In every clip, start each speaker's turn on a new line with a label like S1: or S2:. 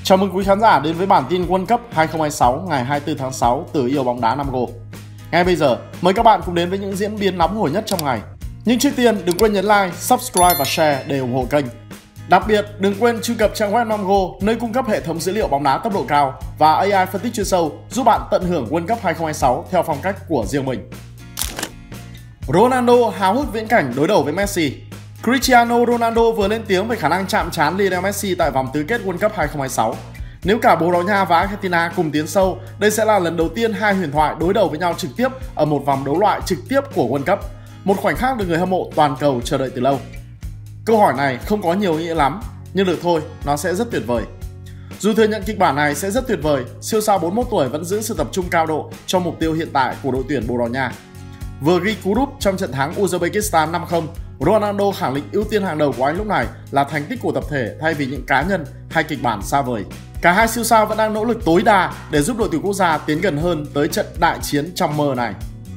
S1: Chào mừng quý khán giả đến với bản tin World Cup 2026 ngày 24 tháng 6 từ Yêu Bóng Đá 5Go. Ngay bây giờ, mời các bạn cùng đến với những diễn biến nóng hổi nhất trong ngày. Nhưng trước tiên, đừng quên nhấn like, subscribe và share để ủng hộ kênh. Đặc biệt, đừng quên truy cập trang web 5Go, nơi cung cấp hệ thống dữ liệu bóng đá tốc độ cao và AI phân tích chuyên sâu, giúp bạn tận hưởng World Cup 2026 theo phong cách của riêng mình. Ronaldo háo hức viễn cảnh đối đầu với Messi. Cristiano Ronaldo vừa lên tiếng về khả năng chạm trán Lionel Messi tại vòng tứ kết World Cup 2026. Nếu cả Bồ Đào Nha và Argentina cùng tiến sâu, đây sẽ là lần đầu tiên hai huyền thoại đối đầu với nhau trực tiếp ở một vòng đấu loại trực tiếp của World Cup. Một khoảnh khắc được người hâm mộ toàn cầu chờ đợi từ lâu. Câu hỏi này không có nhiều ý nghĩa lắm, nhưng được thôi, nó sẽ rất tuyệt vời. Dù thừa nhận kịch bản này sẽ rất tuyệt vời, siêu sao 41 tuổi vẫn giữ sự tập trung cao độ cho mục tiêu hiện tại của đội tuyển Bồ Đào Nha. Vừa ghi cú đúp trong trận thắng Uzbekistan 5-0, Ronaldo khẳng định ưu tiên hàng đầu của anh lúc này là thành tích của tập thể thay vì những cá nhân hay kịch bản xa vời. Cả hai siêu sao vẫn đang nỗ lực tối đa để giúp đội tuyển quốc gia tiến gần hơn tới trận đại chiến trong mơ này.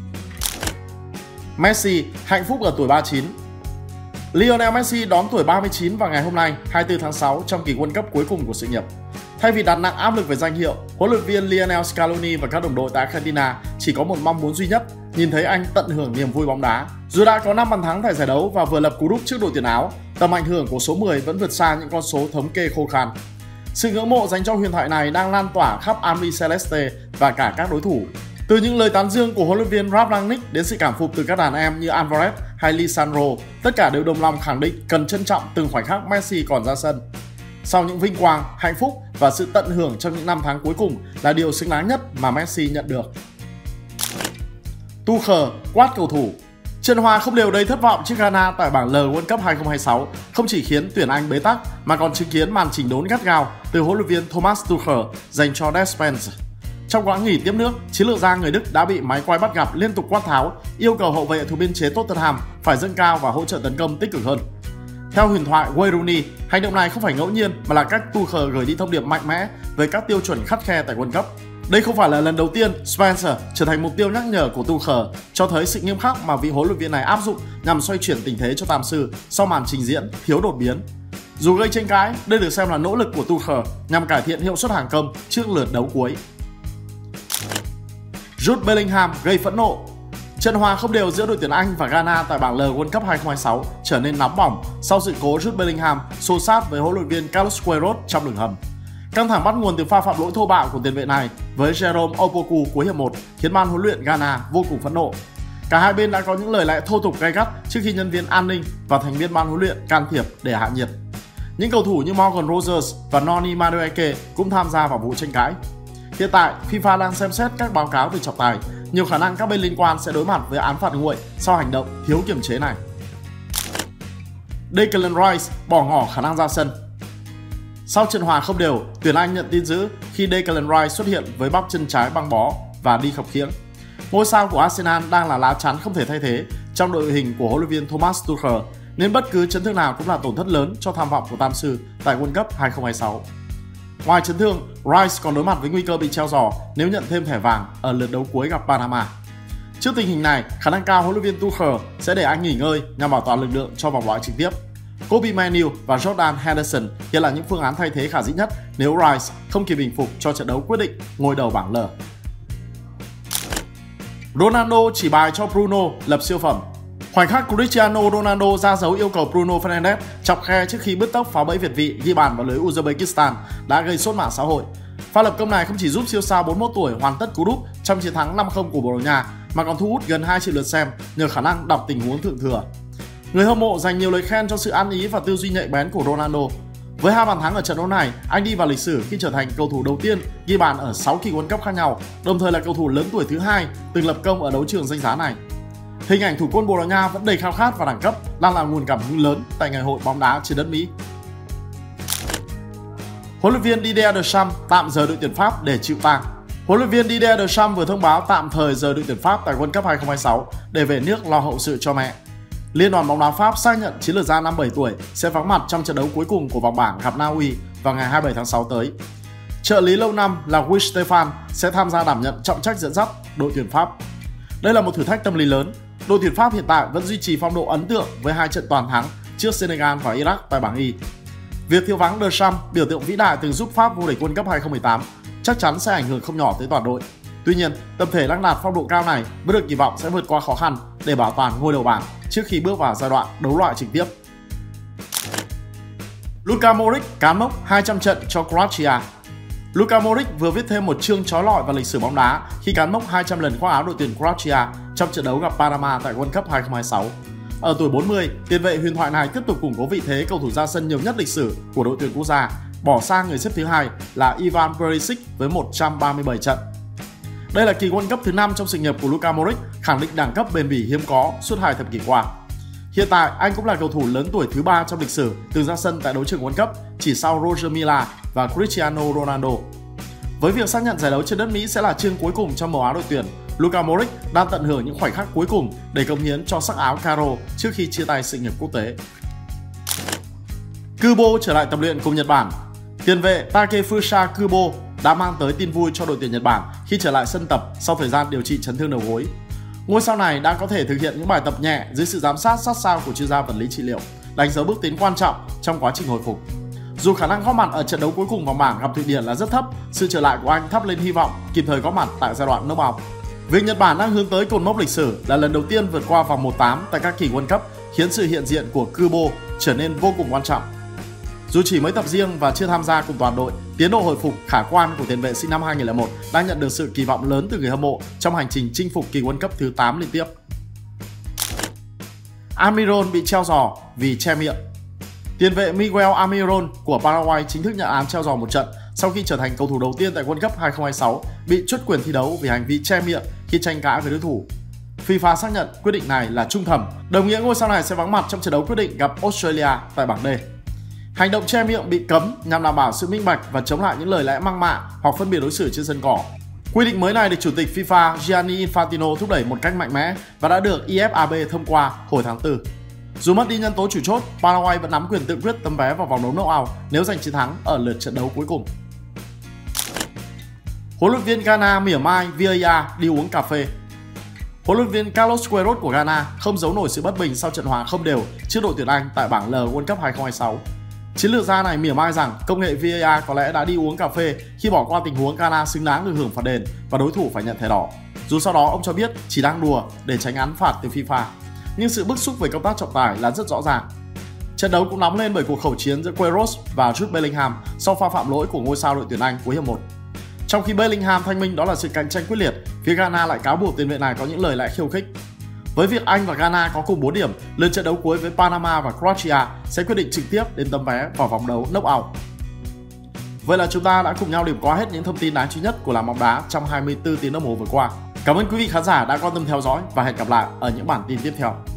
S1: Messi hạnh phúc ở tuổi 39. Lionel Messi đón tuổi 39 vào ngày hôm nay 24 tháng 6 trong kỳ World Cup cuối cùng của sự nghiệp. Thay vì đặt nặng áp lực về danh hiệu, huấn luyện viên Lionel Scaloni và các đồng đội tại Argentina chỉ có một mong muốn duy nhất, nhìn thấy anh tận hưởng niềm vui bóng đá. Dù đã có 5 bàn thắng tại giải đấu và vừa lập cú đúp trước đội tuyển Áo, tầm ảnh hưởng của số 10 vẫn vượt xa những con số thống kê khô khan. Sự ngưỡng mộ dành cho huyền thoại này đang lan tỏa khắp Albiceleste và cả các đối thủ. Từ những lời tán dương của huấn luyện viên Ralf Rangnick đến sự cảm phục từ các đàn em như Alvarez hay Lisandro, tất cả đều đồng lòng khẳng định cần trân trọng từng khoảnh khắc Messi còn ra sân. Sau những vinh quang, hạnh phúc và sự tận hưởng trong những năm tháng cuối cùng là điều xứng đáng nhất mà Messi nhận được. Tuchel quát cầu thủ. Trận hòa không đều đầy thất vọng trước Ghana tại bảng L World Cup 2026 không chỉ khiến tuyển Anh bế tắc mà còn chứng kiến màn chỉnh đốn gắt gao từ huấn luyện viên Thomas Tuchel dành cho Des Spence. Trong quãng nghỉ tiếp nước, chiến lược gia người Đức đã bị máy quay bắt gặp liên tục quát tháo, yêu cầu hậu vệ thuộc biên chế Tottenham phải dâng cao và hỗ trợ tấn công tích cực hơn. Theo huyền thoại Wayne Rooney, hành động này không phải ngẫu nhiên mà là cách Tuchel gửi đi thông điệp mạnh mẽ về các tiêu chuẩn khắt khe tại World Cup. Đây không phải là lần đầu tiên Spencer trở thành mục tiêu nhắc nhở của Tuchel, cho thấy sự nghiêm khắc mà vị huấn luyện viên này áp dụng nhằm xoay chuyển tình thế cho tam sư sau màn trình diễn thiếu đột biến. Dù gây tranh cãi, đây được xem là nỗ lực của Tuchel nhằm cải thiện hiệu suất hàng công trước lượt đấu cuối. Jude Bellingham gây phẫn nộ. Trận hòa không đều giữa đội tuyển Anh và Ghana tại bảng L World Cup 2026 trở nên nóng bỏng sau sự cố Jude Bellingham xô sát với huấn luyện viên Carlos Queiroz trong đường hầm. Căng thẳng bắt nguồn từ pha phạm lỗi thô bạo của tiền vệ này với Jerome Opoku cuối hiệp 1 khiến ban huấn luyện Ghana vô cùng phẫn nộ. Cả hai bên đã có những lời lẽ thô tục gay gắt trước khi nhân viên an ninh và thành viên ban huấn luyện can thiệp để hạ nhiệt. Những cầu thủ như Morgan Rogers và Noni Madueke cũng tham gia vào vụ tranh cãi. Hiện tại, FIFA đang xem xét các báo cáo từ trọng tài. Nhiều khả năng các bên liên quan sẽ đối mặt với án phạt nguội sau hành động thiếu kiềm chế này. Declan Rice bỏ ngỏ khả năng ra sân. Sau trận hòa không đều, tuyển Anh nhận tin dữ khi Declan Rice xuất hiện với bắp chân trái băng bó và đi khập khiễng. Ngôi sao của Arsenal đang là lá chắn không thể thay thế trong đội hình của huấn luyện viên Thomas Tuchel, nên bất cứ chấn thương nào cũng là tổn thất lớn cho tham vọng của tam sư tại World Cup 2026. Ngoài chấn thương, Rice còn đối mặt với nguy cơ bị treo giò nếu nhận thêm thẻ vàng ở lượt đấu cuối gặp Panama. Trước tình hình này, khả năng cao huấn luyện viên Tuchel sẽ để anh nghỉ ngơi nhằm bảo toàn lực lượng cho vòng loại trực tiếp. Kobe Mainoo và Jordan Henderson hiện là những phương án thay thế khả dĩ nhất nếu Rice không kịp bình phục cho trận đấu quyết định ngôi đầu bảng L. Ronaldo chỉ bài cho Bruno lập siêu phẩm. Khoảnh khắc Cristiano Ronaldo ra dấu yêu cầu Bruno Fernandes chọc khe trước khi bứt tốc phá bẫy Việt vị ghi bàn vào lưới Uzbekistan đã gây sốt mạng xã hội. Pha lập công này không chỉ giúp siêu sao 41 tuổi hoàn tất cú đúp trong chiến thắng 5-0 của Bồ Đào Nha mà còn thu hút gần 2 triệu lượt xem nhờ khả năng đọc tình huống thượng thừa. Người hâm mộ dành nhiều lời khen cho sự ăn ý và tư duy nhạy bén của Ronaldo. Với 2 bàn thắng ở trận đấu này, anh đi vào lịch sử khi trở thành cầu thủ đầu tiên ghi bàn ở 6 kỳ World Cup khác nhau, đồng thời là cầu thủ lớn tuổi thứ 2 từng lập công ở đấu trường danh giá này. Hình ảnh thủ quân Bồ Đào Nha vẫn đầy khao khát và đẳng cấp, đang là nguồn cảm hứng lớn tại ngày hội bóng đá trên đất Mỹ. Huấn luyện viên Didier Deschamps tạm rời đội tuyển Pháp để chịu tang. Huấn luyện viên Didier Deschamps vừa thông báo tạm thời rời đội tuyển Pháp tại World Cup 2026 để về nước lo hậu sự cho mẹ. Liên đoàn bóng đá Pháp xác nhận chiến lược gia 57 tuổi sẽ vắng mặt trong trận đấu cuối cùng của vòng bảng gặp Na Uy vào ngày 27 tháng 6 tới. Trợ lý lâu năm là Guy Stefan sẽ tham gia đảm nhận trọng trách dẫn dắt đội tuyển Pháp. Đây là một thử thách tâm lý lớn. Đội tuyển Pháp hiện tại vẫn duy trì phong độ ấn tượng với 2 trận toàn thắng trước Senegal và Iraq tại bảng Y. Việc thiếu vắng Deschamps, biểu tượng vĩ đại từng giúp Pháp vô địch World Cup 2018, chắc chắn sẽ ảnh hưởng không nhỏ tới toàn đội. Tuy nhiên, tập thể lăng đạt phong độ cao này vẫn được kỳ vọng sẽ vượt qua khó khăn để bảo toàn ngôi đầu bảng trước khi bước vào giai đoạn đấu loại trực tiếp. Luka Modric cán mốc 200 trận cho Croatia. Luka Modric vừa viết thêm một chương chói lọi vào lịch sử bóng đá khi cán mốc 200 lần khoác áo đội tuyển Croatia trong trận đấu gặp Panama tại World Cup 2026. Ở tuổi 40, tiền vệ huyền thoại này tiếp tục củng cố vị thế cầu thủ ra sân nhiều nhất lịch sử của đội tuyển quốc gia, bỏ sang người xếp thứ hai là Ivan Perisic với 137 trận. Đây là kỳ World Cup thứ 5 trong sự nghiệp của Luka Modric, khẳng định đẳng cấp bền bỉ hiếm có suốt 2 thập kỷ qua. Hiện tại, anh cũng là cầu thủ lớn tuổi thứ 3 trong lịch sử từng ra sân tại đấu trường World Cup, chỉ sau Roger Milla và Cristiano Ronaldo. Với việc xác nhận giải đấu trên đất Mỹ sẽ là chương cuối cùng trong màu áo đội tuyển, Luka Modric đang tận hưởng những khoảnh khắc cuối cùng để cống hiến cho sắc áo caro trước khi chia tay sự nghiệp quốc tế. Kubo trở lại tập luyện cùng Nhật Bản. Tiền vệ Takefusa Kubo đã mang tới tin vui cho đội tuyển Nhật Bản khi trở lại sân tập sau thời gian điều trị chấn thương đầu gối. Ngôi sao này đang có thể thực hiện những bài tập nhẹ dưới sự giám sát sát sao của chuyên gia vật lý trị liệu, đánh dấu bước tiến quan trọng trong quá trình hồi phục. Dù khả năng góp mặt ở trận đấu cuối cùng vòng bảng gặp Thụy Điển là rất thấp, sự trở lại của anh thắp lên hy vọng kịp thời góp mặt tại giai đoạn knock-out. Việc Nhật Bản đang hướng tới cột mốc lịch sử là lần đầu tiên vượt qua vòng 1/8 tại các kỳ World Cup khiến sự hiện diện của Kubo trở nên vô cùng quan trọng. Dù chỉ mới tập riêng và chưa tham gia cùng toàn đội, tiến độ hồi phục khả quan của tiền vệ sinh năm 2001 đang nhận được sự kỳ vọng lớn từ người hâm mộ trong hành trình chinh phục kỳ World Cup thứ 8 liên tiếp. Almiron bị treo giò vì che miệng. Tiền vệ Miguel Almiron của Paraguay chính thức nhận án treo giò một trận sau khi trở thành cầu thủ đầu tiên tại World Cup 2026 bị truất quyền thi đấu vì hành vi che miệng khi tranh cãi với đối thủ. FIFA xác nhận quyết định này là trung thẩm, đồng nghĩa ngôi sao này sẽ vắng mặt trong trận đấu quyết định gặp Australia tại bảng D. Hành động che miệng bị cấm nhằm đảm bảo sự minh bạch và chống lại những lời lẽ mang mạ hoặc phân biệt đối xử trên sân cỏ. Quy định mới này được Chủ tịch FIFA Gianni Infantino thúc đẩy một cách mạnh mẽ và đã được IFAB thông qua hồi tháng 4. Dù mất đi nhân tố chủ chốt, Paraguay vẫn nắm quyền tự quyết tấm vé vào vòng đấu knock-out nếu giành chiến thắng ở lượt trận đấu cuối cùng. Huấn luyện viên Ghana mỉa mai VAR đi uống cà phê. Huấn luyện viên Carlos Queiroz của Ghana không giấu nổi sự bất bình sau trận hòa không đều trước đội tuyển Anh tại bảng L World Cup 2026. Chiến lược gia này mỉa mai rằng công nghệ VAR có lẽ đã đi uống cà phê khi bỏ qua tình huống Ghana xứng đáng được hưởng phạt đền và đối thủ phải nhận thẻ đỏ. Dù sau đó ông cho biết chỉ đang đùa để tránh án phạt từ FIFA, nhưng sự bức xúc về công tác trọng tài là rất rõ ràng. Trận đấu cũng nóng lên bởi cuộc khẩu chiến giữa Queiroz và Jude Bellingham sau pha phạm lỗi của ngôi sao đội tuyển Anh cuối hiệp 1. Trong khi Bellingham thanh minh đó là sự cạnh tranh quyết liệt, phía Ghana lại cáo buộc tiền vệ này có những lời lẽ khiêu khích. Với việc Anh và Ghana có cùng 4 điểm, lượt trận đấu cuối với Panama và Croatia sẽ quyết định trực tiếp đến tấm vé vào vòng đấu knock-out. Vậy là chúng ta đã cùng nhau điểm qua hết những thông tin đáng chú ý nhất của làng bóng đá trong 24 tiếng đồng hồ vừa qua. Cảm ơn quý vị khán giả đã quan tâm theo dõi và hẹn gặp lại ở những bản tin tiếp theo.